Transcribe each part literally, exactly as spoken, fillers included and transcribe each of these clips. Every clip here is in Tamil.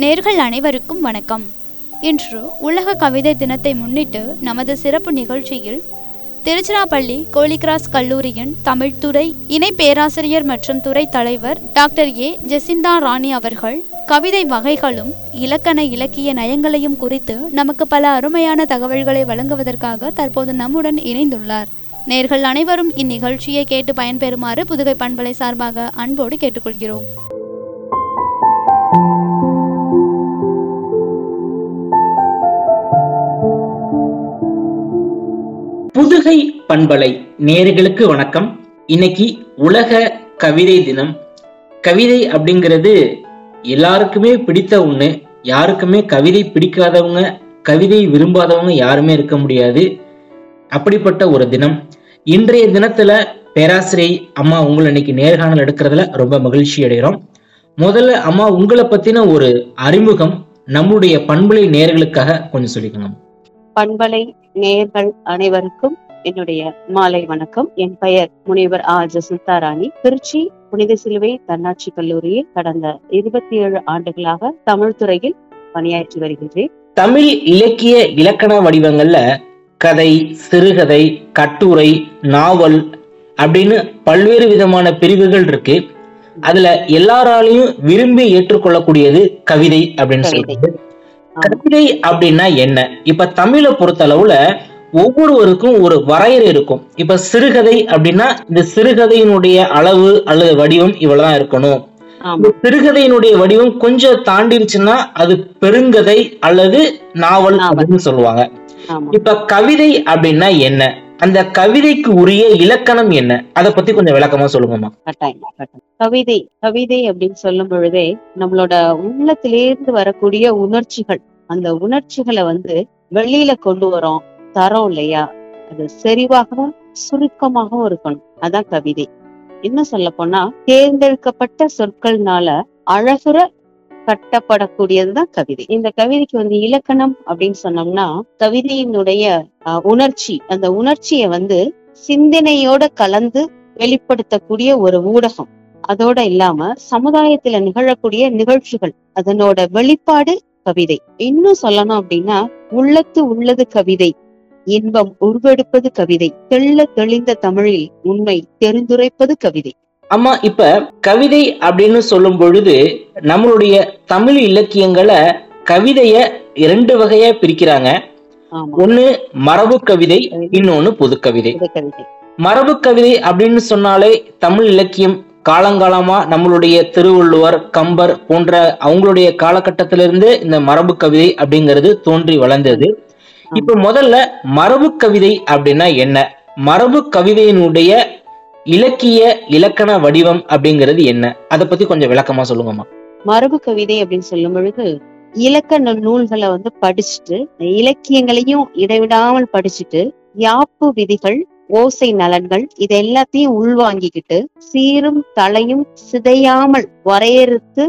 நேயர்கள் அனைவருக்கும் வணக்கம். இன்று உலக கவிதை தினத்தை முன்னிட்டு நமது சிறப்பு நிகழ்ச்சியில் திருச்சிராப்பள்ளி கோலிகிராஸ் கல்லூரியின் தமிழ்துறை இணை பேராசிரியர் மற்றும் துறை தலைவர் டாக்டர் ஏ ஜெசிந்தா ராணி அவர்கள் கவிதை வகைகளும் இலக்கண இலக்கிய நயங்களையும் குறித்து நமக்கு பல அருமையான தகவல்களை வழங்குவதற்காக தற்போது நம்முடன் இணைந்துள்ளார். நேயர்கள் அனைவரும் இந்நிகழ்ச்சியை கேட்டு பயன்பெறுமாறு புதுகை பண்பலை சார்பாக அன்போடு கேட்டுக்கொள்கிறோம். புதுகை பண்பலை நேயர்களுக்கு வணக்கம். இன்னைக்கு உலக கவிதை தினம். கவிதை அப்படிங்கிறது எல்லாருக்குமே பிடித்த ஒண்ணு. யாருக்குமே கவிதை பிடிக்காதவங்க, கவிதை விரும்பாதவங்க யாருமே இருக்க முடியாது. அப்படிப்பட்ட ஒரு தினம். இன்றைய தினத்துல பேராசிரியை அம்மா உங்களை இன்னைக்கு நேர்காணல் எடுக்கிறதுல ரொம்ப மகிழ்ச்சி அடைகிறோம். முதல்ல அம்மா உங்களை பத்தின ஒரு அறிமுகம் நம்முடைய பண்பலை நேயர்களுக்காக கொஞ்சம் சொல்லிக்கணும். பண்பலை நேயர்கள் அனைவருக்கும் என்னுடைய மாலை வணக்கம். என் பெயர் முனைவர் ஆ ஜெசிந்தா ராணி. திருச்சி புனித சிலுவை தன்னாட்சி கல்லூரியில் கடந்த இருபத்தி ஏழு ஆண்டுகளாக தமிழ் துறையில் பணியாற்றி வருகின்றேன். தமிழ் இலக்கிய இலக்கண வடிவங்கள்ல கதை, சிறுகதை, கட்டுரை, நாவல் அப்படின்னு பல்வேறு விதமான பிரிவுகள் இருக்கு. அதுல எல்லாராலையும் விரும்பி ஏற்றுக்கொள்ளக்கூடியது கவிதை அப்படின்னு சொல்றது. கவிதை அப்படின்னா என்ன? இப்ப தமிழை பொறுத்த அளவுல ஒவ்வொருவருக்கும் ஒரு வரையறை இருக்கும். இப்ப சிறுகதை அப்படின்னா இந்த சிறுகதையினுடைய அளவு அல்லது வடிவம் இவ்வளவுதான் இருக்கணும். சிறுகதையினுடைய வடிவம் கொஞ்சம் தாண்டிருச்சுன்னா அது பெருங்கதை அல்லது நாவல் அப்படின்னு சொல்லுவாங்க. இப்ப கவிதை அப்படின்னா என்ன? அந்த கவிதைக்கு உரிய இலக்கணம் என்ன? அதை பத்தி கொஞ்சம் விளக்கமா சொல்லுங்கம்மா. கவிதை கவிதை அப்படின்னு சொல்லும் பொழுதே நம்மளோட உள்ளத்திலேருந்து வரக்கூடிய உணர்ச்சிகள், அந்த உணர்ச்சிகளை வந்து வெளியில கொண்டு வரோம் தரோம் இல்லையா? அது செறிவாகவும் சுருக்கமாகவும் இருக்கணும். அதான் கவிதை. என்ன சொல்ல போனா தேர்ந்தெடுக்கப்பட்ட சொற்கள்னால அழகுற கட்டப்படக்கூடியதுதான் கவிதை. இந்த கவிதைக்கு வந்து இலக்கணம் அப்படின்னு சொன்னோம்னா கவிதையினுடைய அஹ் உணர்ச்சி, அந்த உணர்ச்சியை வந்து சிந்தனையோட கலந்து வெளிப்படுத்தக்கூடிய ஒரு ஊடகம். அதோட இல்லாம சமுதாயத்துல நிகழக்கூடிய நிகழ்ச்சிகள், அதனோட வெளிப்பாடு கவிதை. இன்னும் சொல்லணும் அப்படின்னா உள்ளத்து உள்ளது கவிதை, இன்பம் உருவெடுப்பது கவிதை, தெள்ள தெளிந்த தமிழில் உண்மை தெரிந்துரைப்பது கவிதை. அம்மா, இப்ப கவிதை அப்படின்னு சொல்லும் பொழுது நம்மளுடைய தமிழ் இலக்கியங்களை கவிதைய இரண்டு வகையா பிரிக்கிறாங்க. ஒண்ணு மரபு கவிதை, இன்னொன்னு பொது கவிதை. மரபு கவிதை அப்படின்னு சொன்னாலே தமிழ் இலக்கியம் காலங்காலமா நம்மளுடைய திருவள்ளுவர், கம்பர் போன்ற அவங்களுடைய காலகட்டத்திலிருந்து இந்த மரபு கவிதை அப்படிங்கிறது தோன்றி வளர்ந்தது. இப்ப முதல்ல மரபு கவிதை அப்படின்னா என்ன? மரபு கவிதையினுடைய இலக்கிய இலக்கண வடிவம் அப்படிங்கிறது என்ன? அதை பத்தி கொஞ்சம் விளக்கமா சொல்லுங்கம்மா. மரபு கவிதை அப்படின்னு சொல்லும் பொழுது இலக்கண நூல்களை வந்து படிச்சுட்டு, இலக்கியங்களையும் இடைவிடாமல் படிச்சுட்டு, யாப்பு விதிகள், ஓசை நலன்கள் இது எல்லாத்தையும் உள்வாங்கிக்கிட்டு சீரும் தலையும் சிதையாமல் வரையறுத்து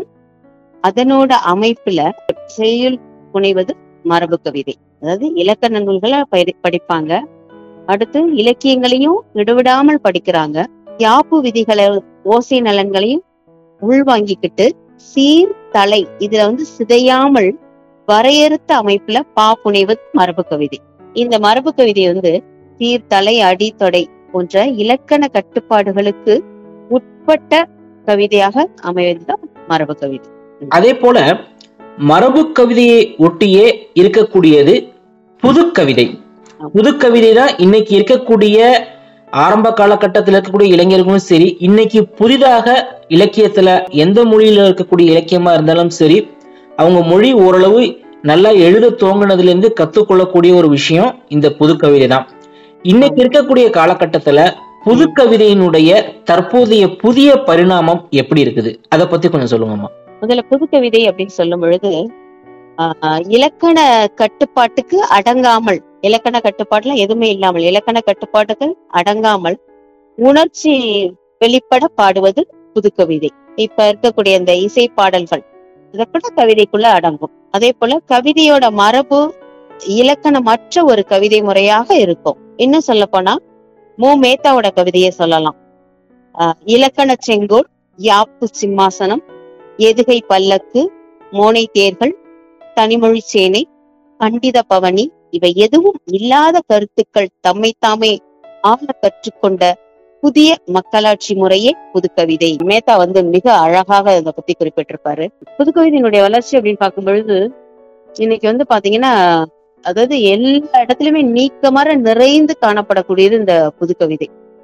அதனோட அமைப்புல செய்யுள் புனைவது மரபு கவிதை. அதாவது இலக்கண நூல்களை படிப்பாங்க, அடுத்து இலக்கியங்களையும் விடுவிடாமல் படிக்கிறாங்க, யாப்பு விதிகளை ஓசை நலன்களையும் உள்வாங்கிக்கிட்டு சீர் தலை இதுல வந்து சிதையாமல் வரையறுத்த அமைப்புல பா புனைவது மரபு கவிதை. இந்த மரபு கவிதை வந்து சீர்தலை, அடி, தொடை போன்ற இலக்கண கட்டுப்பாடுகளுக்கு உட்பட்ட கவிதையாக அமைவதுதான் மரபு கவிதை. அதே போல மரபு கவிதையை ஒட்டியே இருக்கக்கூடியது புது கவிதை. புது கவிதை தான் இன்னைக்கு இருக்கக்கூடிய ஆரம்ப காலகட்டத்தில் இருக்கக்கூடிய இளைஞர்களும் சரி, இன்னைக்கு புதிதாக இலக்கியத்துல எந்த மொழியில இருக்கக்கூடிய இலக்கியமா இருந்தாலும் சரி, அவங்க மொழி ஓரளவு நல்லா எழுத துவங்கினதுல இருந்து கத்துக்கொள்ளக்கூடிய ஒரு விஷயம் இந்த புது கவிதை தான். இன்னைக்கு இருக்கக்கூடிய காலகட்டத்துல புது கவிதையினுடைய தற்போதைய புதிய பரிணாமம் எப்படி இருக்குது? அதை பத்தி கொஞ்சம் சொல்லுங்கம்மா. முதல்ல புது கவிதை அப்படின்னு சொல்லும் பொழுது ஆஹ் இலக்கண கட்டுப்பாட்டுக்கு அடங்காமல், இலக்கண கட்டுப்பாட்டுல எதுவுமே இல்லாமல், இலக்கண கட்டுப்பாட்டுகள் அடங்காமல் உணர்ச்சி வெளிப்பட பாடுவது புது கவிதை. இப்ப இருக்கக்கூடிய இந்த இசை பாடல்கள் இதற்குள்ள கவிதைக்குள்ள அடங்கும். அதே போல கவிதையோட மரபு இலக்கணமற்ற ஒரு கவிதை முறையாக இருக்கும். இன்னும் சொல்ல போனா மு மேத்தாவோட கவிதையை சொல்லலாம். ஆஹ் இலக்கண செங்கோல், யாப்பு சிம்மாசனம், எதுகை பல்லக்கு, மோனை தேர்கள், தனிமொழி சேனை, பண்டித பவனி இவை எதுவும் இல்லாத கருத்துக்கள் தம்மைத்தாமே ஆள கற்றுக்கொண்ட புதிய மக்களாட்சி முறையே புதுக்கவிதை. மேத்தா வந்து மிக அழகாக இதை பத்தி குறிப்பிட்டிருப்பாரு. புதுக்கவிதையினுடைய வளர்ச்சி அப்படின்னு பார்க்கும் பொழுது இன்னைக்கு வந்து பாத்தீங்கன்னா, அதாவது எல்லா இடத்துலயுமே நீக்கமர நிறைந்து காணப்படக்கூடியது இந்த புதுக்கவிதை.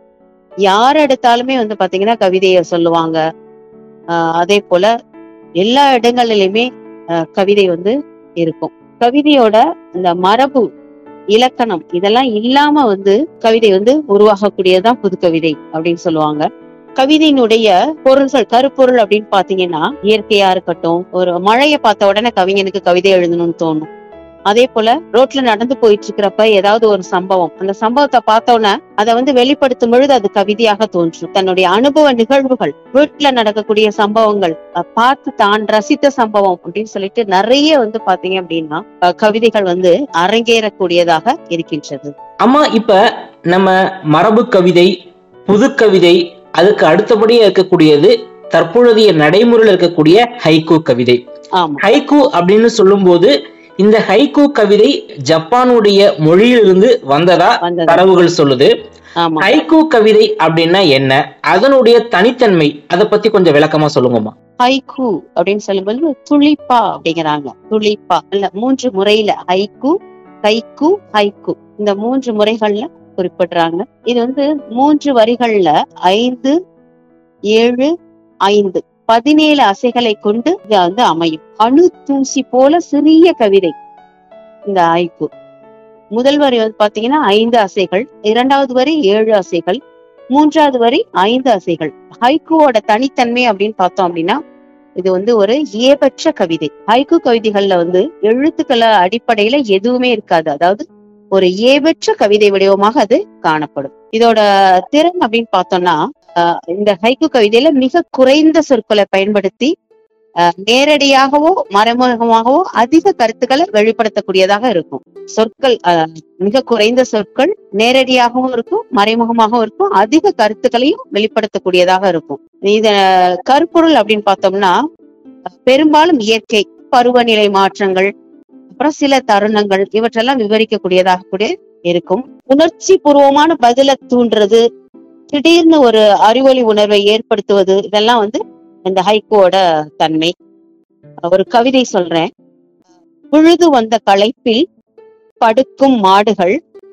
யார் எடுத்தாலுமே வந்து பாத்தீங்கன்னா கவிதைய சொல்லுவாங்க. ஆஹ் அதே போல எல்லா இடங்களிலுமே அஹ் கவிதை வந்து இருக்கும். கவிதையோட இந்த மரபு, இலக்கணம் இதெல்லாம் இல்லாம வந்து கவிதை வந்து உருவாகக்கூடியதுதான் புதுக்கவிதை அப்படின்னு சொல்லுவாங்க. கவிதையினுடைய பொருள்கள், கருப்பொருள் அப்படின்னு பாத்தீங்கன்னா, இயற்கையா இருக்கட்டும், ஒரு மழையை பார்த்த உடனே கவிஞனுக்கு கவிதை எழுதணும்னு தோணும். அதே போல ரோட்ல நடந்து போயிட்டு இருக்கிறப்ப ஏதாவது ஒரு சம்பவம், அந்த சம்பவத்தை பார்த்தோன்னே அதை வந்து வெளிப்படுத்தும் பொழுது அது கவிதையாக தோன்றும். தன்னுடைய அனுபவ நிகழ்வுகள், வீட்டுல நடக்கக்கூடிய சம்பவங்கள், பார்த்து தான் ரசித்த சம்பவம் அப்படின்னு சொல்லிட்டு நிறைய வந்து பாத்தீங்க அப்படின்னா கவிதைகள் வந்து அரங்கேறக்கூடியதாக இருக்கின்றது. அம்மா, இப்ப நம்ம மரபு கவிதை, புது கவிதை, அதுக்கு அடுத்தபடியா இருக்கக்கூடியது தற்பொழுதைய நடைமுறையில் இருக்கக்கூடிய ஹைக்கூ கவிதை. ஹைக்கூ அப்படின்னு சொல்லும் போது இந்த ஹைக்கூ கவிதை ஜப்பானுடைய மொழியிலிருந்து வந்ததா தரவுகள் சொல்லுது. ஹைக்கூ கவிதை அப்படின்னா என்ன, அதனுடைய தனித்தன்மை, அதை பத்தி கொஞ்சம் விளக்கமா சொல்லுங்கம்மா. ஹைக்கூ அப்படின்னு சொல்லும்போது துளிப்பா அப்படிங்கிறாங்க. துளிப்பா இல்ல, மூன்று முறையில ஹைக்கூ, ஹைக்கூ, ஹைக்கூ இந்த மூன்று முறைகள்ல குறிப்பிடுறாங்க. இது வந்து மூன்று வரிகள்ல ஐந்து ஏழு ஐந்து பதினேழு அசைகளை கொண்டு இது வந்து அமையும். அணு தூசி போல சிறிய கவிதை இந்த ஹைக்கூ. முதல் வரி வந்து பாத்தீங்கன்னா ஐந்து அசைகள், இரண்டாவது வரி ஏழு அசைகள், மூன்றாவது வரி ஐந்து அசைகள். ஹைக்கூவோட தனித்தன்மை அப்படின்னு பார்த்தோம் அப்படின்னா, இது வந்து ஒரு ஏபற்ற கவிதை. ஹைக்கூ கவிதைகள்ல வந்து எழுத்துக்கள அடிப்படையில எதுவுமே இருக்காது. அதாவது ஒரு ஏபற்ற கவிதை வடிவமாக அது காணப்படும். இதோட திறன் அப்படின்னு பார்த்தோம்னா, அஹ் இந்த ஹைக்கூ கவிதையில மிக குறைந்த சொற்களை பயன்படுத்தி அஹ் நேரடியாகவோ மறைமுகமாகவோ அதிக கருத்துக்களை வெளிப்படுத்தக்கூடியதாக இருக்கும். சொற்கள் அஹ் மிக குறைந்த சொற்கள், நேரடியாகவும் இருக்கும், மறைமுகமாகவும் இருக்கும், அதிக கருத்துக்களையும் வெளிப்படுத்தக்கூடியதாக இருக்கும். இத கருப்பொருள் அப்படின்னு பார்த்தோம்னா, பெரும்பாலும் இயற்கை, பருவநிலை மாற்றங்கள், அப்புறம் சில தருணங்கள் இவற்றெல்லாம் விவரிக்கக்கூடியதாக கூட இருக்கும். உணர்ச்சி பூர்வமான பதில தூண்டுறது, திடீர்னு ஒரு அறிவொளி உணர்வை ஏற்படுத்துவது, இதெல்லாம் வந்து இந்த ஹைக்கூவோட தன்மை. ஒரு கவிதை சொல்றேன். புழுது வந்த களைப்பில் படுக்கும் மாடுகள்,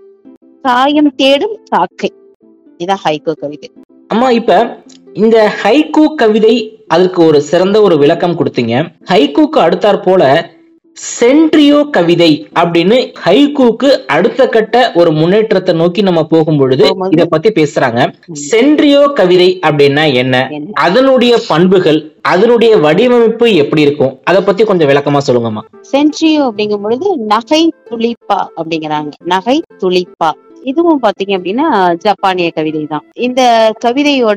சாயம் தேடும் காக்கை. இதான் ஹைக்கூ கவிதை. அம்மா, இப்ப இந்த ஹைக்கூ கவிதை, அதுக்கு ஒரு சிறந்த ஒரு விளக்கம் கொடுத்தீங்க. ஹைக்கூக்கு அடுத்தாற் போல சென்ட்ரியோ கவிதை அப்படின்னு ஹைக்கூக்கு அடுத்த கட்ட ஒரு முன்னேற்றத்தை நோக்கி நம்ம போகும் பொழுது இத பத்தி பேசுறாங்க. சென்ட்ரியோ கவிதை அப்படின்னா என்ன, அதனுடைய பண்புகள், அதனுடைய வடிவமைப்பு எப்படி இருக்கும், அதை பத்தி கொஞ்சம் விளக்கமா சொல்லுங்கம்மா. சென்ட்ரியோ அப்படிங்கும் பொழுது நகை துளிப்பா அப்படிங்கிறாங்க. நகை துளிப்பா இதுவும் பாத்தீங்க அப்படின்னா ஜப்பானிய கவிதை தான். இந்த கவிதையோட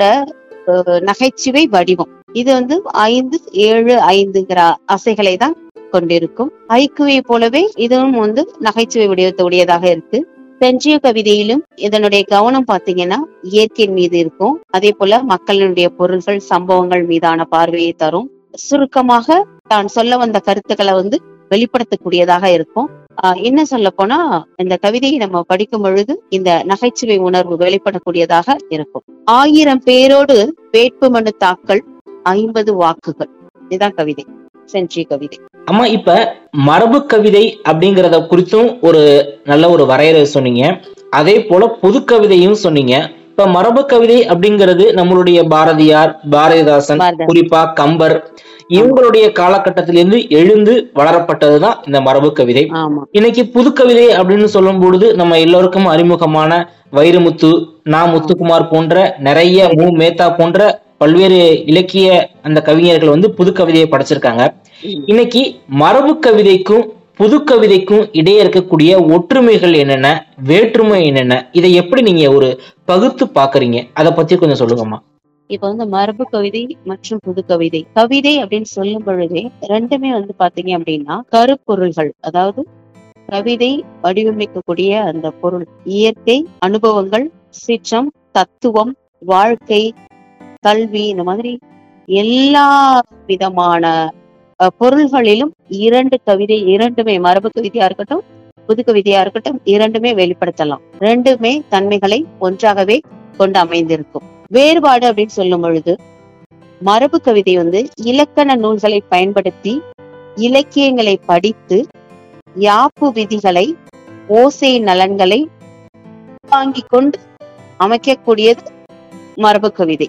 நகைச்சுவை வடிவம் இது வந்து ஐந்து ஏழு ஐந்துங்கிற அசைகளை தான் கொண்டிருக்கும். ஹைக்கூவை போலவே இதுவும் வந்து நகைச்சுவை வடிவத்துடையதாக இருக்கு. சென்ட்ரியோ கவிதையிலும் இதனுடைய கவனம் பாத்தீங்கன்னா இயற்கையின் மீது இருக்கும். அதே போல மக்களினுடைய பொருள்கள், சம்பவங்கள் மீதான பார்வையை தரும். சுருக்கமாக தான் சொல்ல வந்த கருத்துக்களை வந்து வெளிப்படுத்தக்கூடியதாக இருக்கும். ஆஹ் என்ன சொல்ல போனா, இந்த கவிதையை நம்ம படிக்கும் பொழுது இந்த நகைச்சுவை உணர்வு வெளிப்படக்கூடியதாக இருக்கும். ஆயிரம் பேரோடு வேட்புமனு தாக்கல், ஐம்பது வாக்குகள். இதுதான் கவிதை, சென்ட்ரியோ கவிதை. அம்மா, இப்ப மரபு கவிதை அப்படிங்கறத குறித்தும் ஒரு நல்ல ஒரு வரையறை சொன்னீங்க. அதே போல புது கவிதையும் சொன்னீங்க. இப்ப மரபு கவிதை அப்படிங்கிறது நம்மளுடைய பாரதியார், பாரதிதாசன், குறிப்பா கம்பர், இவங்களுடைய காலகட்டத்திலிருந்து எழுந்து வளரப்பட்டதுதான் இந்த மரபு கவிதை. இன்னைக்கு புது கவிதை அப்படின்னு சொல்லும் பொழுது நம்ம எல்லோருக்கும் அறிமுகமான வைரமுத்து, நா முத்துக்குமார் போன்ற நிறைய, மு மேத்தா போன்ற பல்வேறு இலக்கிய அந்த கவிஞர்கள் வந்து புது கவிதையை படைச்சிருக்காங்க. இன்னைக்கு மரபு கவிதைக்கும் புது கவிதைக்கும் இடையே இருக்கக்கூடிய ஒற்றுமைகள் என்னென்ன, வேற்றுமை என்னென்ன, இதை எப்படி நீங்க ஒரு பகுத்து பாக்குறீங்க, அதை பத்தி கொஞ்சம் சொல்லுங்கம்மா. இப்ப வந்து மரபு கவிதை மற்றும் புது கவிதை, கவிதை அப்படின்னு சொல்லும் பொழுதே ரெண்டுமே வந்து பாத்தீங்க அப்படின்னா கருப்பொருள்கள். அதாவது கவிதை வடிவமைக்கக்கூடிய அந்த பொருள் இயற்கை, அனுபவங்கள், சீற்றம், தத்துவம், வாழ்க்கை, கல்வி, இந்த மாதிரி எல்லா விதமான அஹ், பொருள்களிலும் இரண்டு கவிதை இரண்டுமே மரபு கவிதையா இருக்கட்டும் புது கவிதையா இருக்கட்டும் இரண்டுமே வெளிப்படுத்தலாம். ரெண்டுமே தன்மைகளை ஒன்றாகவே கொண்டு அமைந்திருக்கும். வேறுபாடு அப்படின்னு சொல்லும் பொழுது மரபு கவிதை வந்து இலக்கண நூல்களை பயன்படுத்தி இலக்கியங்களை படித்து யாப்பு விதிகளை ஓசை நலன்களை வாங்கிக் கொண்டு அமைக்கக்கூடியது மரபு கவிதை.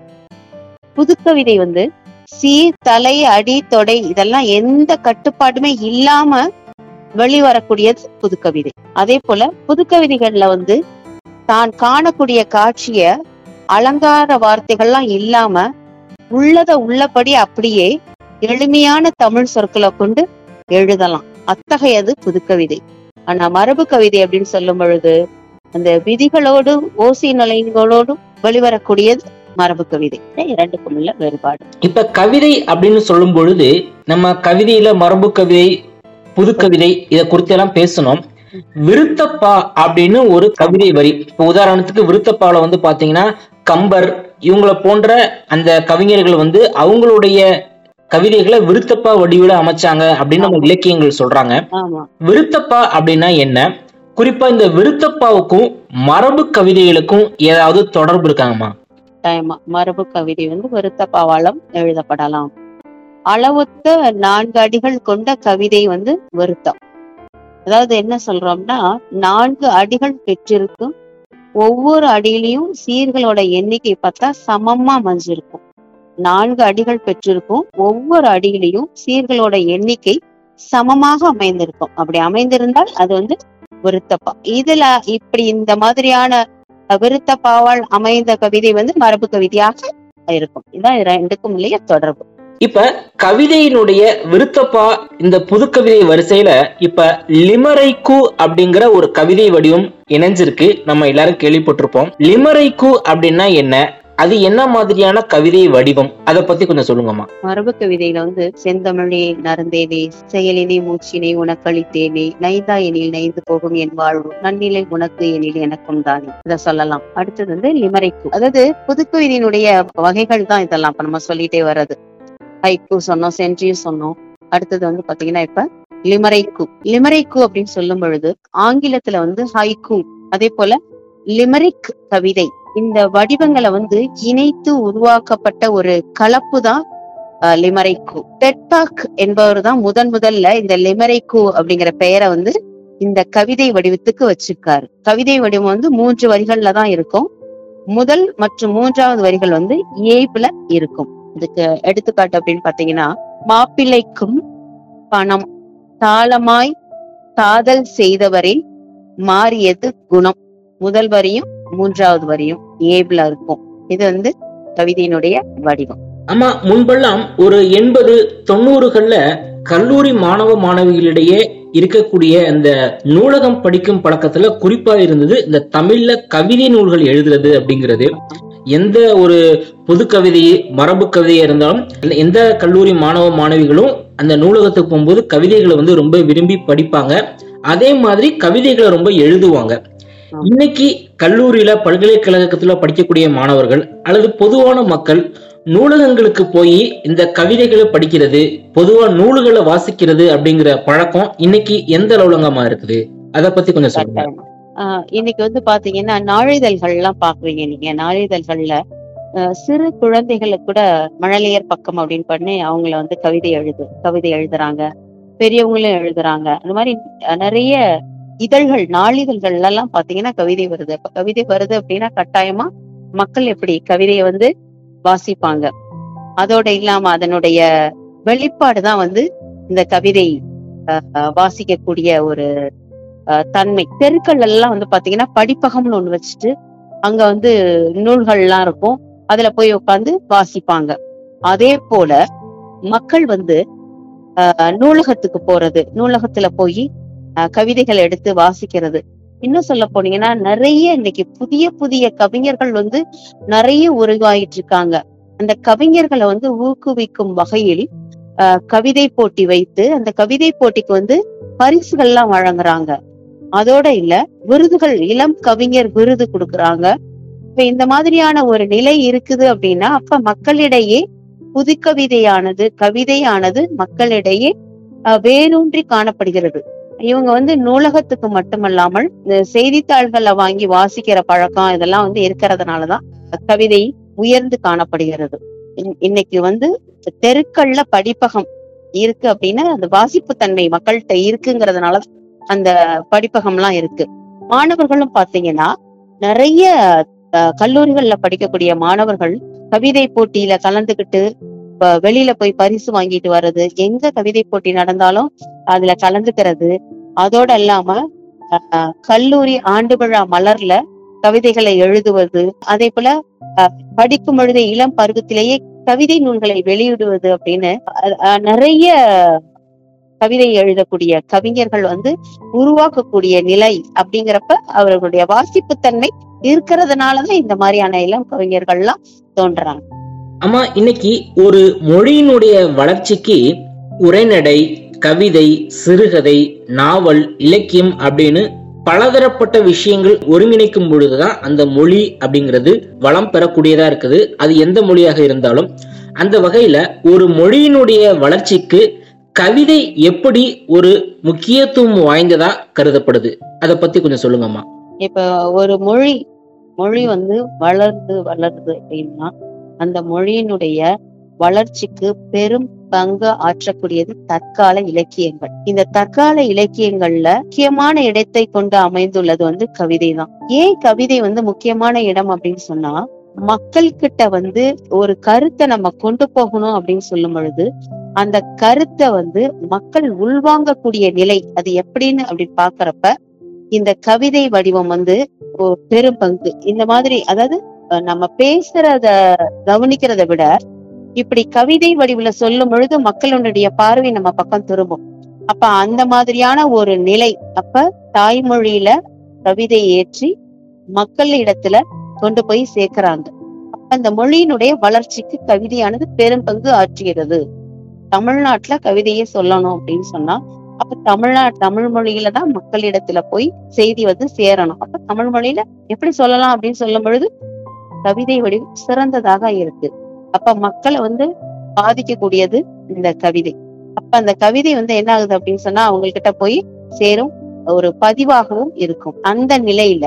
புதுக்கவிதை வந்து சீர் தலை அடி தொடை இதெல்லாம் எந்த கட்டுப்பாடுமே இல்லாம வெளிவரக்கூடியது புதுக்கவிதை. அதே போல புதுக்கவிதைகள்ல வந்து தான் காணக்கூடிய காட்சிய அலங்கார வார்த்தைகள்லாம் இல்லாம உள்ளத உள்ளபடி அப்படியே எளிமையான தமிழ் சொற்களை கொண்டு எழுதலாம். அத்தகையது புதுக்கவிதை. ஆனா மரபு கவிதை அப்படின்னு சொல்லும் பொழுது அந்த விதிகளோடு ஓசை நலன்களோடும் வெளிவரக்கூடியது மரபு கவிதை. இரண்டுக்கும் உள்ள வேறுபாடு. இப்ப கவிதை அப்படின்னு சொல்லும் பொழுது நம்ம கவிதையில மரபு கவிதை புது கவிதை இதை குறித்து எல்லாம் பேசணும். விருத்தப்பா அப்படின்னு ஒரு கவிதை வரி, இப்ப உதாரணத்துக்கு விருத்தப்பால வந்து பாத்தீங்கன்னா கம்பர் இவங்களை போன்ற அந்த கவிஞர்கள் வந்து அவங்களுடைய கவிதைகளை விருத்தப்பா வடிவில அமைச்சாங்க அப்படின்னு நம்ம இலக்கியங்கள் சொல்றாங்க. விருத்தப்பா அப்படின்னா என்ன? குறிப்பா இந்த விருத்தப்பாவுக்கும் மரபு கவிதைகளுக்கும் ஏதாவது தொடர்பு இருக்காங்கம்மா? மரபு கவிதை வந்து விருத்தப்பாவாலும் எழுதப்படலாம். அளவொத்த நான்கு அடிகள் கொண்ட கவிதை வந்து விருத்தம். அதாவது என்ன சொல்றோம்னா நான்கு அடிகள் பெற்றிருக்கும். ஒவ்வொரு அடியிலையும் சீர்களோட எண்ணிக்கை பார்த்தா சமமா அமைஞ்சிருக்கும். நான்கு அடிகள் பெற்றிருக்கும். ஒவ்வொரு அடியிலையும் சீர்களோட எண்ணிக்கை சமமாக அமைந்திருக்கும். அப்படி அமைந்திருந்தால் அது வந்து விருத்தப்பா. இதுல இப்படி இந்த மாதிரியான விருத்தப்பாவால் அமைந்த கவிதை வந்து மரபு கவிதையாக இருக்கும். இதான் ரெண்டுக்கும் இல்லையா தொடர்பு. இப்ப கவிதையினுடைய விருத்தப்பா இந்த புது கவிதை வரிசையில இப்ப லிமரைக்கு அப்படிங்கிற ஒரு கவிதை வடிவம் இணைஞ்சிருக்கு. நம்ம எல்லாரும் கேள்விப்பட்டிருப்போம். லிமரைக்கு அப்படின்னா என்ன? அது என்ன மாதிரியான கவிதை வடிவம்? அதை பத்தி கொஞ்சம் சொல்லுங்கம்மா. மரபு கவிதையில வந்து செந்தமிழே நறுந்தேனே செயலினே மூச்சினை உனக்களித்தேனே நைந்தா எனில் நைந்து போகும் என் வாழ்வு நன்னிலை உனக்கு எனில் எனக்கும் தானே இதை சொல்லலாம். அடுத்தது வந்து லிமரைக்கு. அதாவது புதுக்கவிதையினுடைய வகைகள் தான் இதெல்லாம் இப்ப நம்ம சொல்லிட்டே வர்றது. ஹைக்கூ சொன்னோம், சென்ட்ரியும் சொன்னோம். அடுத்தது வந்து பாத்தீங்கன்னா இப்ப லிமரைக்கு. லிமரைக்கு அப்படின்னு சொல்லும் பொழுது ஆங்கிலத்துல வந்து ஹைக்கூ, அதே போல லிமரிக் கவிதை, இந்த வடிவங்களை வந்து இணைத்து உருவாக்கப்பட்ட ஒரு கலப்பு தான் லிமரைக்கு. பெட்பாக் என்பவர் தான் முதன் முதல்ல இந்த லிமரைக்கு அப்படிங்கிற பெயரை வந்து இந்த கவிதை வடிவத்துக்கு வச்சிருக்காரு. கவிதை வடிவம் வந்து மூன்று வரிகள்ல தான் இருக்கும். முதல் மற்றும் மூன்றாவது வரிகள் வந்து ஏய்ப்ல இருக்கும். இதுக்கு எடுத்துக்காட்டு அப்படின்னு பாத்தீங்கன்னா மாப்பிள்ளைக்கும் பணம் தாளமாய் காதல் செய்தவரின் மாறியது குணம். முதல் வரியும் மூன்றாவது வரியும் ஏப்ல இருக்கும். இது வந்து கவிதையினுடைய வடிவம். ஆமா, முன்பெல்லாம் ஒரு எண்பது தொண்ணூறுகள்ல கல்லூரி மாணவ மாணவிகளிடையே இருக்கக்கூடிய அந்த நூலகம் படிக்கும் பழக்கத்துல குறிப்பா இருந்தது இந்த தமிழ்ல கவிதை நூல்கள் எழுதுறது அப்படிங்கிறது. எந்த ஒரு பொது கவிதை மரபு கவிதையா இருந்தாலும் எந்த கல்லூரி மாணவ மாணவிகளும் அந்த நூலகத்துக்கு போகும்போது கவிதைகளை வந்து ரொம்ப விரும்பி படிப்பாங்க. அதே மாதிரி கவிதைகளை ரொம்ப எழுதுவாங்க. இன்னைக்கு கல்லூரியில பல்கலைக்கழகத்துல படிக்கக்கூடிய மாணவர்கள் அல்லது பொதுவான மக்கள் நூலகங்களுக்கு போய் இந்த கவிதைகளை படிக்கிறது, பொதுவா நூல்களை வாசிக்கிறது அப்படிங்கிற பழக்கம் இன்னைக்கு எந்த அளவுலங்கமா இருக்குது? அதை பத்தி கொஞ்சம் சொல்லுங்க. ஆஹ் இன்னைக்கு வந்து பாத்தீங்கன்னா நாளிதழ்கள் எல்லாம் பாக்குறீங்க. நீங்க நாளிதழ்கள்ல அஹ் சிறு குழந்தைகளுக்கு கூட மழலையர் பக்கம் அப்படின்னு பண்ணி அவங்கள வந்து கவிதை எழுது கவிதை எழுதுறாங்க. பெரியவங்களும் எழுதுறாங்க. அந்த மாதிரி நிறைய இதழ்கள் நாளிதழ்கள் எல்லாம் பாத்தீங்கன்னா கவிதை வருது. அப்ப கவிதை வருது அப்படின்னா கட்டாயமா மக்கள் எப்படி கவிதையை வந்து வாசிப்பாங்க. அதோட இல்லாம அதனுடைய வெளிப்பாடுதான் வந்து இந்த கவிதை அஹ் வாசிக்கக்கூடிய ஒரு அஹ் தன்மை. தெருக்கள் எல்லாம் வந்து பாத்தீங்கன்னா படிப்பகம்னு ஒண்ணு வச்சுட்டு அங்க வந்து நூல்கள் எல்லாம் இருக்கும். அதுல போய் உட்காந்து வாசிப்பாங்க. அதே போல மக்கள் வந்து அஹ் நூலகத்துக்கு போறது, நூலகத்துல போய் கவிதைகள் எடுத்து வாசிக்கிறது. இன்னும் சொல்ல போனீங்கன்னா நிறைய இன்னைக்கு புதிய புதிய கவிஞர்கள் வந்து நிறைய உருவாயிட்டு இருக்காங்க. அந்த கவிஞர்களை வந்து ஊக்குவிக்கும் வகையில் அஹ் கவிதை போட்டி வைத்து அந்த கவிதை போட்டிக்கு வந்து பரிசுகள் எல்லாம் வழங்குறாங்க. அதோட இல்ல விருதுகள், இளம் கவிஞர் விருது கொடுக்குறாங்க. இப்ப இந்த மாதிரியான ஒரு நிலை இருக்குது அப்படின்னா அப்ப மக்களிடையே புதுக்கவிதையானது கவிதையானது மக்களிடையே அஹ், வேரூன்றி காணப்படுகிறது. இவங்க வந்து நூலகத்துக்கு மட்டுமல்லாமல் இந்த செய்தித்தாள்களை வாங்கி வாசிக்கிற பழக்கம் இதெல்லாம் வந்து இருக்கிறதுனாலதான் கவிதை உயர்ந்து காணப்படுகிறது. இன்- இன்னைக்கு வந்து தெருக்கள்ல படிப்பகம் இருக்கு அப்படின்னா அந்த வாசிப்பு தன்மை மக்கள்கிட்ட இருக்குங்கிறதுனால அந்த படிப்பகம் எல்லாம் இருக்கு. மாணவர்களும் பாத்தீங்கன்னா நிறைய அஹ், கல்லூரிகள்ல படிக்கக்கூடிய மாணவர்கள் கவிதை போட்டியில கலந்துக்கிட்டு ப- வெளியில போய் பரிசு வாங்கிட்டு வர்றது, எங்க கவிதை போட்டி நடந்தாலும் அதுல கலந்துக்கிறது. அதோட இல்லாம அஹ், கல்லூரி ஆண்டு விழா மலர்ல கவிதைகளை எழுதுவது, அதே போல அஹ், படிக்கும் பொழுதே இளம் பருவத்திலேயே கவிதை நூல்களை வெளியிடுவது அப்படின்னு அஹ், அஹ், நிறைய கவிதை எழுதக்கூடிய கவிஞர்கள் வந்து உருவாக்கக்கூடிய நிலை அப்படிங்கிறப்ப அவர்களுடைய வாசிப்புத்தன்மை இருக்கிறதுனாலதான் இந்த மாதிரியான இளம் கவிஞர்கள்லாம் தோன்றாங்க. ஆமா, இன்னைக்கு ஒரு மொழியினுடைய வளர்ச்சிக்கு உரைநடை, கவிதை, சிறுகதை, நாவல், இலக்கியம் அப்படின்னு பலதரப்பட்ட விஷயங்கள் ஒருங்கிணைக்கும் பொழுதுதான் அந்த மொழி அப்படிங்கிறது வளம் பெறக்கூடியதா இருக்குது. அது எந்த மொழியாக இருந்தாலும். அந்த வகையில ஒரு மொழியினுடைய வளர்ச்சிக்கு கவிதை எப்படி ஒரு முக்கியத்துவம் வாய்ந்ததா கருதப்படுது, அதை பத்தி கொஞ்சம் சொல்லுங்கம்மா. இப்ப ஒரு மொழி மொழி வந்து வளருது வளருது அப்படின்னா அந்த மொழியினுடைய வளர்ச்சிக்கு பெரும் பங்கு ஆற்றக்கூடியது தற்கால இலக்கியங்கள். இந்த தற்கால இலக்கியங்கள்ல முக்கியமான இடத்தை கொண்டு அமைந்துள்ளது வந்து கவிதை தான். ஏன் கவிதை வந்து முக்கியமான இடம் அப்படின்னு சொன்னா, மக்கள் கிட்ட வந்து ஒரு கருத்தை நம்ம கொண்டு போகணும் அப்படின்னு சொல்லும் பொழுது அந்த கருத்தை வந்து மக்கள் உள்வாங்கக்கூடிய நிலை அது எப்படின்னு அப்படின்னு பாக்குறப்ப இந்த கவிதை வடிவம் வந்து ஒரு பெரும் பங்கு. இந்த மாதிரி அதாவது அஹ், நம்ம பேசுறத கவனிக்கிறத விட இப்படி கவிதை வடிவுல சொல்லும் பொழுது மக்களுடைய பார்வை நம்ம பக்கம் திரும்பும். அப்ப அந்த மாதிரியான ஒரு நிலை அப்ப தாய்மொழியில கவிதை ஏற்றி மக்கள் இடத்துல கொண்டு போய் சேர்க்கிறாங்க. அப்ப அந்த மொழியினுடைய வளர்ச்சிக்கு கவிதையானது பெரும் பங்கு ஆற்றுகிறது. தமிழ்நாட்டுல கவிதையை சொல்லணும் அப்படின்னு சொன்னா அப்ப தமிழ்நாடு தமிழ் மொழியில தான் மக்களிடத்துல போய் செய்தி வந்து சேரணும். அப்ப தமிழ் மொழியில எப்படி சொல்லலாம் அப்படின்னு சொல்லும் பொழுது கவிதை வடிவம் சிறந்ததாக இருக்கு. அப்ப மக்களை வந்து பாதிக்கக்கூடியது இந்த கவிதை. அப்ப அந்த கவிதை வந்து என்ன ஆகுது அப்படின்னு சொன்னா அவங்க கிட்ட போய் சேரும், ஒரு பதிவாகவும் இருக்கும். அந்த நிலையில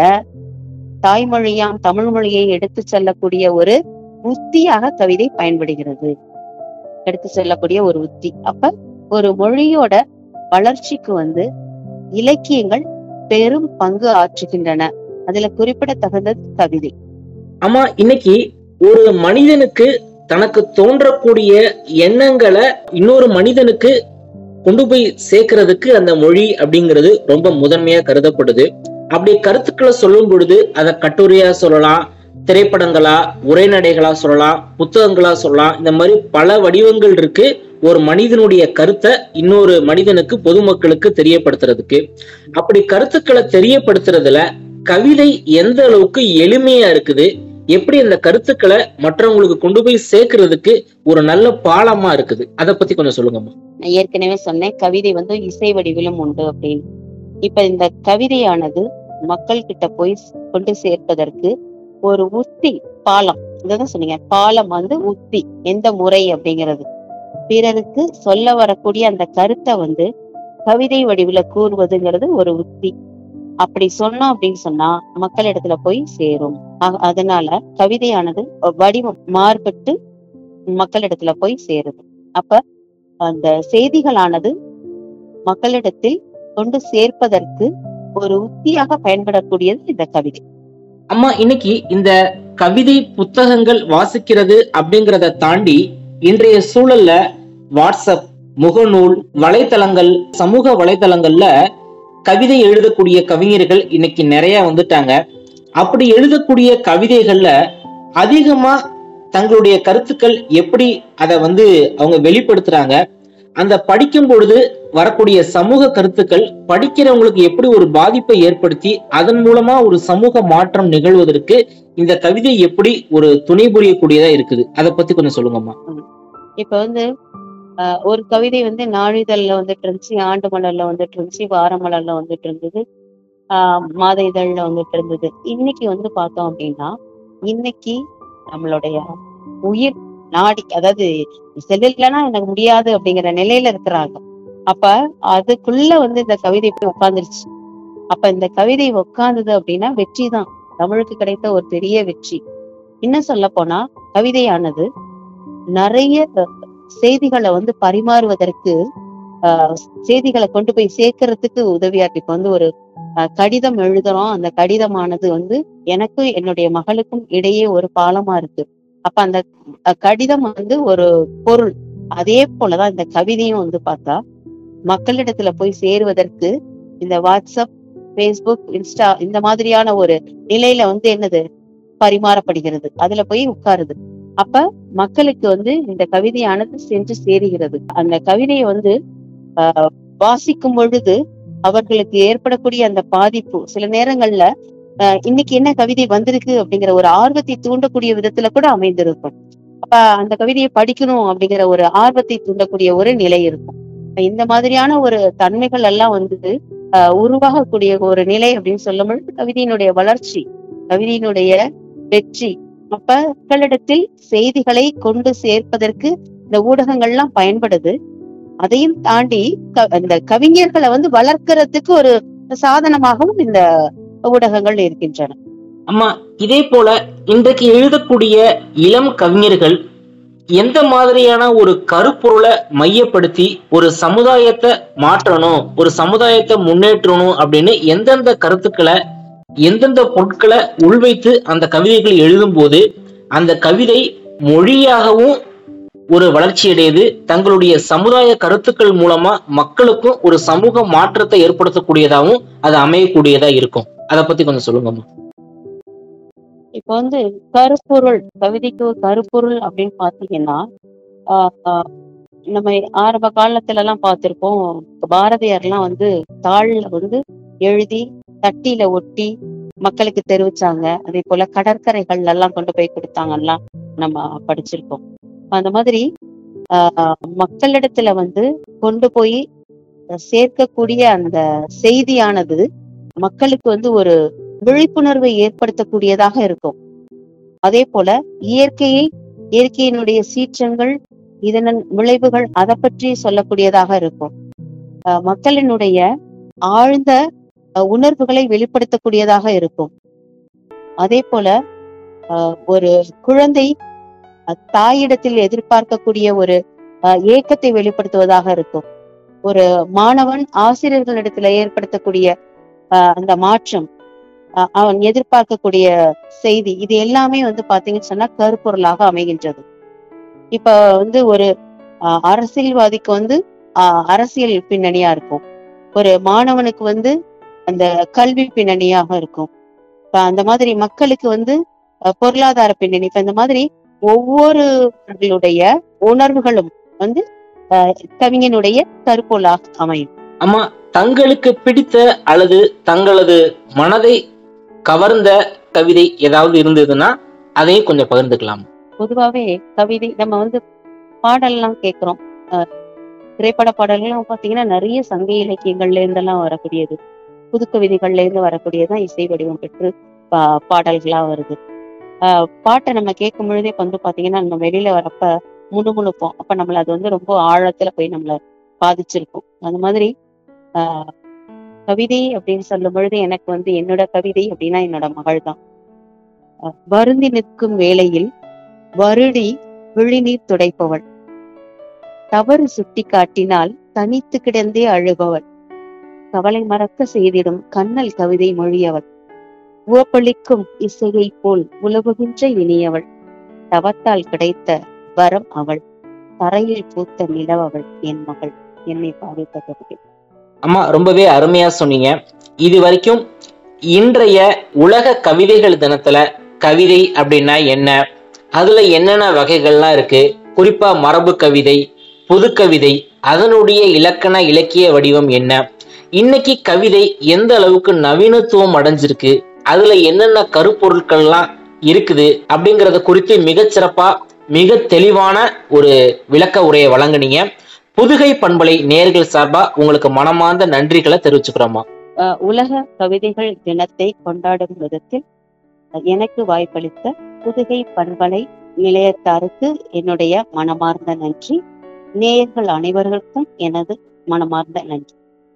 தாய்மொழியாம் தமிழ் மொழியை எடுத்து செல்லக்கூடிய ஒரு உத்தியாக கவிதை பயன்படுகிறது. எடுத்து செல்லக்கூடிய ஒரு உத்தி. அப்ப ஒரு மொழியோட வளர்ச்சிக்கு வந்து இலக்கியங்கள் பெரும் பங்கு ஆற்றுகின்றன. அதுல குறிப்பிடத்தகுந்தது கவிதை. ஆமா, இன்னைக்கு ஒரு மனிதனுக்கு தனக்கு தோன்றக்கூடிய எண்ணங்களை இன்னொரு மனிதனுக்கு கொண்டு போய் சேர்க்கறதுக்கு அந்த மொழி அப்படிங்கிறது ரொம்ப முதன்மையா கருதப்படுது. அப்படி கருத்துக்களை சொல்லும் பொழுது அதை கட்டுரையா சொல்லலாம், திரைப்படங்களா, உரைநடைகளா சொல்லலாம், புத்தகங்களா சொல்லலாம். இந்த மாதிரி பல வடிவங்கள் இருக்கு ஒரு மனிதனுடைய கருத்தை இன்னொரு மனிதனுக்கு, பொதுமக்களுக்கு தெரியப்படுத்துறதுக்கு. அப்படி கருத்துக்களை தெரியப்படுத்துறதுல கவிதை எந்த அளவுக்கு எளிமையா இருக்குது, எப்படி அந்த கருத்துக்களை மற்றவங்களுக்கு கொண்டு போய் சேர்க்கறதுக்கு ஒரு நல்ல பாலமா இருக்குது, அதை பத்தி கொஞ்சம் சொல்லுங்கம்மா. நான் ஏற்கனவே சொன்னேன் கவிதை வந்து இசை வடிவிலும் உண்டு அப்படின்னு. இப்ப இந்த கவிதையானது மக்கள் கிட்ட போய் கொண்டு சேர்ப்பதற்கு ஒரு உத்தி, பாலம். இதான் சொன்னீங்க, பாலம் வந்து உத்தி, எந்த முறை அப்படிங்கிறது. பிறருக்கு சொல்ல வரக்கூடிய அந்த கருத்தை வந்து கவிதை வடிவில கூறுவதுங்கிறது ஒரு உத்தி. அப்படி சொன்னோம் அப்படின்னு சொன்னா மக்கள் இடத்துல போய் சேரும். அதனால கவிதையானது வடிவம் மாறுபட்டு மக்களிடத்துல போய் சேருது. அப்ப அந்த செய்திகளானது மக்களிடத்தில் கொண்டு சேர்ப்பதற்கு ஒரு உத்தியாக பயன்படக்கூடியது இந்த கவிதை. அம்மா, இன்னைக்கு இந்த கவிதை புத்தகங்கள் வாசிக்கிறது அப்படிங்கிறத தாண்டி இன்றைய சூழல்ல வாட்ஸ்அப், முகநூல், வலைத்தளங்கள், சமூக வலைத்தளங்கள்ல கவிதை எழுதக்கூடிய கவிஞர்கள் இன்னைக்கு நிறைய வந்துட்டாங்க. அப்படி எழுதக்கூடிய கவிதைகள்ல அதிகமா தங்களுடைய கருத்துக்கள் எப்படி அதை வந்து அவங்க வெளிப்படுத்துறாங்க, அந்த படிக்கும் பொழுது வரக்கூடிய சமூக கருத்துக்கள் படிக்கிறவங்களுக்கு எப்படி ஒரு பாதிப்பை ஏற்படுத்தி அதன் மூலமா ஒரு சமூக மாற்றம் நிகழ்வதற்கு இந்த கவிதை எப்படி ஒரு துணை புரியக்கூடியதா இருக்குது, அதை பத்தி கொஞ்சம் சொல்லுங்கம்மா. இப்ப வந்து ஆஹ் ஒரு கவிதை வந்து நாளிதழ்ல வந்துட்டு இருந்துச்சு, ஆண்டு மலர்ல வந்துட்டு இருந்துச்சு, வார மலர்ல வந்துட்டு இருந்தது, ஆஹ் மாத இதழ்ல வந்துட்டு இருந்தது. இன்னைக்கு வந்து பார்த்தோம் அப்படின்னா இன்னைக்கு நம்மளுடைய உயிர் நாடி, அதாவது செல் இல்லைன்னா எனக்கு முடியாது அப்படிங்கிற நிலையில இருக்கிறாங்க. அப்ப அதுக்குள்ள வந்து இந்த கவிதை போய் உட்கார்ந்துருச்சு. அப்ப இந்த கவிதை உட்கார்ந்தது அப்படின்னா வெற்றி தான், தமிழுக்கு கிடைத்த ஒரு பெரிய வெற்றி. இன்னும் சொல்ல போனா கவிதையானது நிறைய செய்திகளை வந்து பரிமாறுவதற்கு, ஆஹ் செய்திகளை கொண்டு போய் சேர்க்கறதுக்கு உதவியா இருக்கு. இப்ப வந்து ஒரு அஹ் கடிதம் எழுதுறோம், அந்த கடிதமானது வந்து எனக்கும் என்னுடைய மகளுக்கும் இடையே ஒரு பாலமா இருக்கு. அப்ப அந்த அஹ் கடிதம் வந்து ஒரு பொருள். அதே போலதான் இந்த கவிதையும் வந்து பார்த்தா மக்களிடத்துல போய் சேருவதற்கு இந்த வாட்ஸ்அப், பேஸ்புக், இன்ஸ்டா இந்த மாதிரியான ஒரு நிலையில வந்து என்னது பரிமாறப்படுகிறது, அதுல போய் உட்காருது. அப்ப மக்களுக்கு வந்து இந்த கவிதையானது சென்று சேருகிறது. அந்த கவிதையை வந்து ஆஹ் வாசிக்கும் பொழுது அவர்களுக்கு ஏற்படக்கூடிய அந்த பாதிப்பு சில நேரங்கள்ல அஹ் இன்னைக்கு என்ன கவிதை வந்திருக்கு அப்படிங்கிற ஒரு ஆர்வத்தை தூண்டக்கூடிய விதத்துல கூட அமைந்திருக்கும். அப்ப அந்த கவிதையை படிக்கணும் அப்படிங்கிற ஒரு ஆர்வத்தை தூண்டக்கூடிய ஒரு நிலை இருக்கும். இந்த மாதிரியான ஒரு தன்மைகள் எல்லாம் வந்து அஹ் உருவாகக்கூடிய ஒரு நிலை அப்படின்னு சொல்லும் பொழுது கவிதையினுடைய வளர்ச்சி, கவிதையினுடைய வெற்றி. அப்ப மக்களிடத்தில் செய்திகளை கொண்டு சேர்ப்பதற்கு இந்த ஊடகங்கள்லாம் பயன்படுது. அதையும் தாண்டி இந்த கவிஞர்களை வந்து வளர்க்கறதுக்கு ஒரு சாதனமாகவும் இந்த ஊடகங்கள் இருக்கின்றன. அம்மா, இதே போல இன்றைக்கு எழுதக்கூடிய இளம் கவிஞர்கள் எந்த மாதிரியான ஒரு கருப்பொருளை மையப்படுத்தி ஒரு சமுதாயத்தை மாற்றணும், ஒரு சமுதாயத்தை முன்னேற்றணும் அப்படின்னு எந்தெந்த கருத்துக்களை, எந்தெந்த பொருட்களை உள்வைத்து அந்த கவிதைகள் எழுதும் போது அந்த கவிதை மொழியாகவும் ஒரு வளர்ச்சி அடையுது, தங்களுடைய சமுதாய கருத்துக்கள் மூலமா மக்களுக்கும் ஒரு சமூக மாற்றத்தை ஏற்படுத்தக்கூடியதாகவும் அது அமையக்கூடியதா இருக்கும். அதை பத்தி கொஞ்சம் சொல்லுங்கம்மா. இப்ப வந்து கருப்பொருள், கவிதைக்கு ஒரு கருப்பொருள் அப்படின்னு பாத்தீங்கன்னா ஆஹ் நம்ம ஆரம்ப காலத்துல எல்லாம் பார்த்திருப்போம், பாரதியார் எல்லாம் வந்து தாள்ல வந்து எழுதி தட்டியில ஒட்டி மக்களுக்கு தெரிவிச்சாங்க. அதே போல கடற்கரைகள்ல எல்லாம் கொண்டு போய் கொடுத்தாங்கலாம் நம்ம படிச்சிருக்கோம். அந்த மாதிரி ஆஹ் மக்களிடத்துல வந்து கொண்டு போய் சேர்க்கக்கூடிய அந்த செய்தியானது மக்களுக்கு வந்து ஒரு விழிப்புணர்வை ஏற்படுத்தக்கூடியதாக இருக்கும். அதே போல இயற்கையை, இயற்கையினுடைய சீற்றங்கள், இதன் விளைவுகள் அதை பற்றி சொல்லக்கூடியதாக இருக்கும். அஹ் மக்களினுடைய ஆழ்ந்த உணர்வுகளை வெளிப்படுத்தக்கூடியதாக இருக்கும். அதே போல அஹ் ஒரு குழந்தை தாயிடத்தில் எதிர்பார்க்கக்கூடிய ஒரு அஹ் ஏக்கத்தை வெளிப்படுத்துவதாக இருக்கும். ஒரு மாணவன் ஆசிரியர்களிடத்துல ஏற்படுத்தக்கூடிய அஹ் அந்த மாற்றம், அவன் எதிர்பார்க்கக்கூடிய செய்தி, இது எல்லாமே வந்து பாத்தீங்கன்னு சொன்னா கருப்பொருளாக அமைகின்றது. இப்ப வந்து ஒரு அஹ் அரசியல்வாதிக்கு வந்து அஹ் அரசியல் பின்னணியா இருக்கும், ஒரு மாணவனுக்கு வந்து அந்த கல்வி பின்னணியாக இருக்கும். இப்ப அந்த மாதிரி மக்களுக்கு வந்து பொருளாதார பின்னணி. இப்ப இந்த மாதிரி ஒவ்வொருடைய உணர்வுகளும் வந்து அஹ் கவிஞனுடைய கருப்பொருளாக அமையும். அம்மா, தங்களுக்கு பிடித்த அல்லது தங்களது மனதை கவர்ந்த கவிதை ஏதாவது இருந்ததுன்னா அதையும் கொஞ்சம் பகிர்ந்துக்கலாம். பொதுவாவே கவிதை நம்ம வந்து பாடல்லாம் கேட்கிறோம், அஹ் திரைப்பட பாடல்கள்லாம் பாத்தீங்கன்னா நிறைய சங்க இலக்கியங்கள்ல இருந்தெல்லாம் வரக்கூடியது, புது கவிதைகள்ல இருந்து வரக்கூடியதான் இசை வடிவம் பெற்று பா பாடல்களா வருது. ஆஹ் பாட்டை நம்ம கேட்கும் பொழுதே வந்து பாத்தீங்கன்னா நம்ம வெளியில வரப்ப முணுமுணுப்போம். அப்ப நம்மள அது வந்து ரொம்ப ஆழத்துல போய் நம்மள பாதிச்சிருக்கும். அந்த மாதிரி ஆஹ் கவிதை அப்படின்னு சொல்லும் பொழுது எனக்கு வந்து என்னோட கவிதை அப்படின்னா என்னோட மகள் தான். வருந்தி நிற்கும் வேளையில் வருடி விழிநீர் துடைப்பவள், தவறு சுட்டி காட்டினால் தனித்து கிடந்தே அழுபவள், கவலை மறக்க செய்திடும் கண்ணல் கவிதை மொழியவள், உவப்பளிக்கும் இசையை போல் உலவுகின்ற இனியவள், தவத்தால் கிடைத்த வரம் அவள், தரையில் பூத்த நிலவவள் என் மகள், என்னை பாதித்த கவிதை. அம்மா, ரொம்பவே அருமையா சொன்னீங்க. இது வரைக்கும் இன்றைய உலக கவிதைகள் தினத்துல கவிதை அப்படின்னா என்ன, அதுல என்னென்ன வகைகள்லாம் இருக்கு, குறிப்பா மரபு கவிதை, புது கவிதை, அதனுடைய இலக்கண இலக்கிய வடிவம் என்ன, இன்னைக்கு கவிதை எந்த அளவுக்கு நவீனத்துவம் அடைஞ்சிருக்கு, அதுல என்னென்ன கருப்பொருட்கள்லாம் இருக்குது அப்படிங்கறத குறித்து மிகச்சிறப்பா மிக தெளிவான ஒரு விளக்க உரையை வழங்குனீங்க. புதுகை பண்பலை நேயர்கள் சார்பா உங்களுக்கு மனமார்ந்த நன்றிகளை தெரிவிச்சுக்கிறோமா. உலக கவிதைகள் தினத்தை கொண்டாடும் விதத்தில் எனக்கு வாய்ப்பளித்த புதுகை பண்பலை நிலையத்தாருக்கு என்னுடைய மனமார்ந்த நன்றி. நேயர்கள் அனைவருக்கும் எனது மனமார்ந்த நன்றி.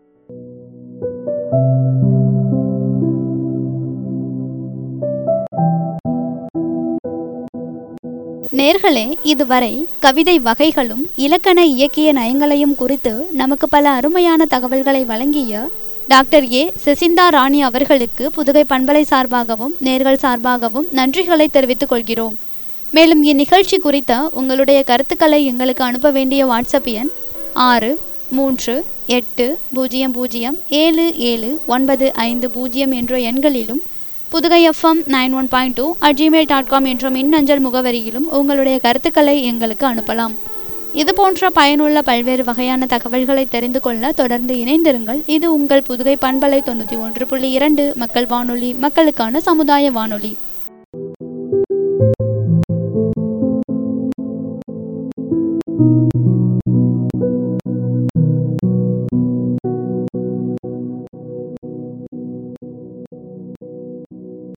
நேர்களே, இதுவரை கவிதை வகைகளும் இலக்கண இயக்கிய நயங்களையும் குறித்து நமக்கு பல அருமையான தகவல்களை வழங்கிய டாக்டர் ஏ செசிந்தா ராணி அவர்களுக்கு புதுகை பண்பலை சார்பாகவும் நேர்கள் சார்பாகவும் நன்றிகளை தெரிவித்துக் கொள்கிறோம். மேலும் இந்நிகழ்ச்சி குறித்த உங்களுடைய கருத்துக்களை எங்களுக்கு அனுப்ப வேண்டிய வாட்ஸ்அப் எண் ஆறு மூன்று எட்டு பூஜ்ஜியம் பூஜ்ஜியம் ஏழு ஏழு ஒன்பது ஐந்து பூஜ்ஜியம் என்ற எண்களிலும் Pudugai FM nine one point two at Gmail dot com என்ற மின்னஞ்சல் முகவரியிலும் உங்களுடைய கருத்துக்களை எங்களுக்கு அனுப்பலாம். இது போன்ற பயனுள்ள பல்வேறு வகையான தகவல்களை தெரிந்து கொள்ள தொடர்ந்து இணைந்திருங்கள். இது உங்கள் புதுகை பண்பலை தொண்ணூற்றி ஒன்று புள்ளி இரண்டு மக்கள் வானொலி, மக்களுக்கான சமுதாய வானொலி.